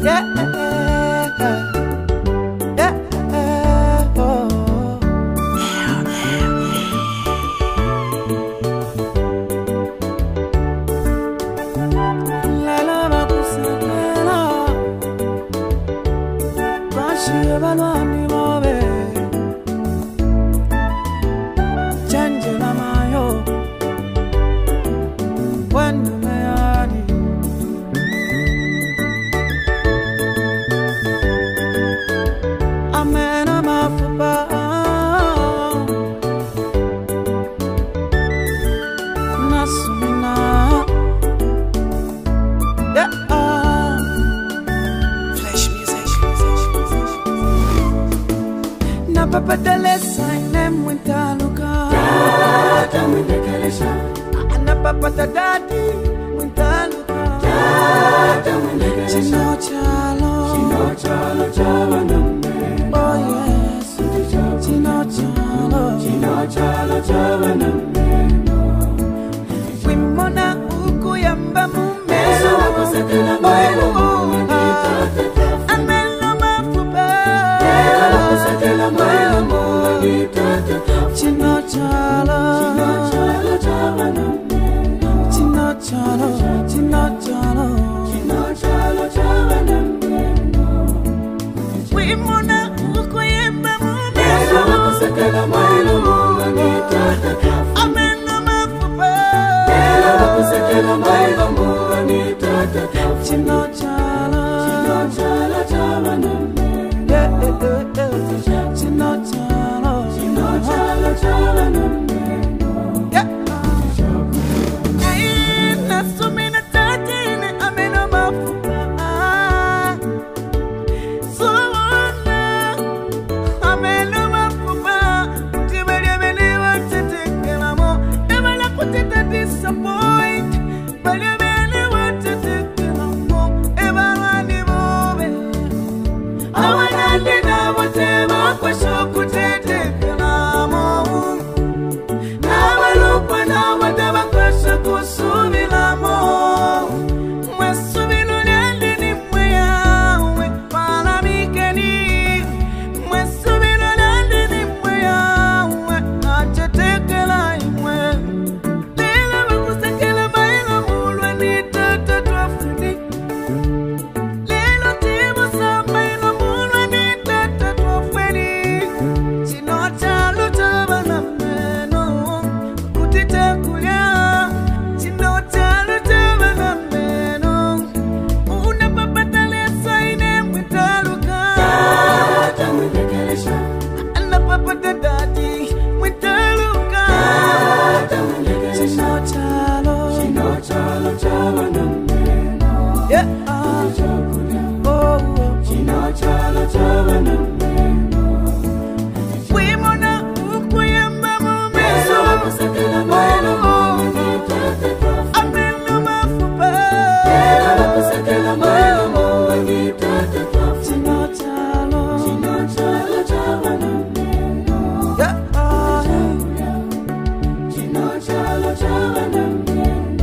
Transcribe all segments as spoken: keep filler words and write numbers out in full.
Papa Dalesa inem wintaluka Dada windekelesha Ana papa dadadi wintaluka Dada windekelesha Chino chalo Chino chalo chawa nambe Oh yes Chino chalo Chino chalo chawa nambe Wimona uku yamba mume Eso wakosekela maelo mume Amelo mafupa Ela wakosekela maelo mume Chino chalo Chino chalo chawa nambe Chino chalo Chino chalo Chino chalo chawa nambe Wimona uku yamba mume Eso wakosekela maelo mume Amelo mafupa Ela wakosekela maelo mume Chino chalo Chino chalo chawa nambe Chino chalo Chino chalo chawa nambe Nasumina tatine ameno mafupa Suwana ameno mafupa Tibelia beliwa tetekelamo Ebala kuteta disappoint Belia beliwa tetekelamo Ebala ni mobe Awanandi na watema kwa shoku tetekelamo Nawalupa na watema kwa shoku subilamo Mwesubilo lendi ni mweyawe palamikeni Mwesubilo lendi ni mweyawe achetekela imwe Lila wakusekela maila mulwa ni tata twafuni Lilo timu sama ilo mulwa ni tata twafuni Chino chalo chaba na meno Kutite kulia Chino chalo chaba na meno Una papa Dalesa ine mwitaluka Dada windekelesha Ana papa dadadi mwitaluka Dada windekelesha Chino chalo Chino chalo chawa nambe Yeah ah. Oh, oh. Chino chalo chawa nambe Wimona ukuyamba mume Eso wakosekela maelo mume Ameno mafupa Ela wakosekela maelo mume Chino chalo Chino chalo chawa nambe Yeah ah. Chino chalo chawa nambe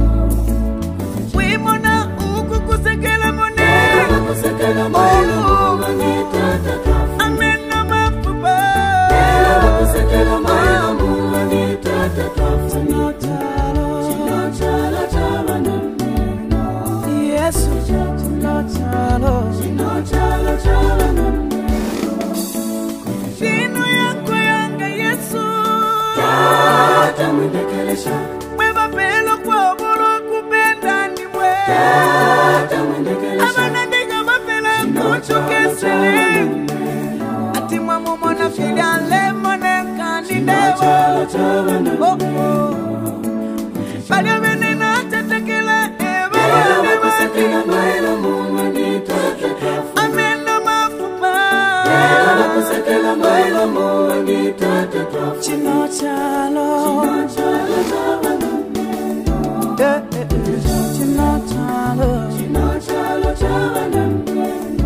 Wimona ukukusekela mone Ela wakosekela maelo mume Ameno mafupa Ela wakosekela maelo mume Chino chalo Chino chalo chawa nambe Yesu Chino chalo Chino chalo chawa nambe Chino yako yanga Yesu Dada windekelesha Mweba pelo kwa bolo kupenda ni mwe Dada windekelesha Abana ndiga mapela kuchukesele Ati mwamu mwana fili ale mone kandidewa Chalo chawa nambe Oh oh Bada mene na tetekele Eba Ela eba wakosekela maelo mume Ameno mafupa Ela wakosekela maelo mume Chino chalo Chalo chawa nambe Eh eh eh Chino chalo Chino chalo chawa nambe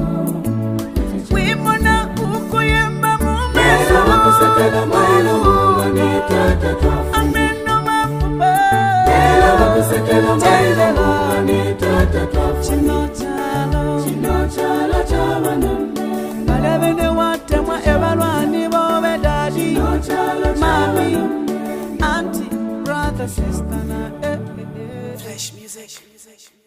Wimona ukuyamba mume Eso wakosekela maelo mume Ameno mafupa Ela wakosekela maelo mume Chino chalo Chino chalo Nebene watemwa ebalwani bobe daddy Mommy, auntie, brother, sister na eh, eh, eh. Fresh music, music.